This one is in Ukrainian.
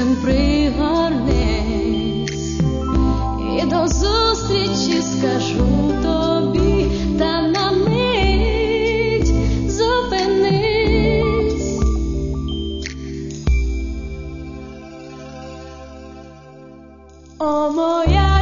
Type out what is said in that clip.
серцем пригорнись, і до зустрічі скажу тобі, та на мить зупинись. О, моя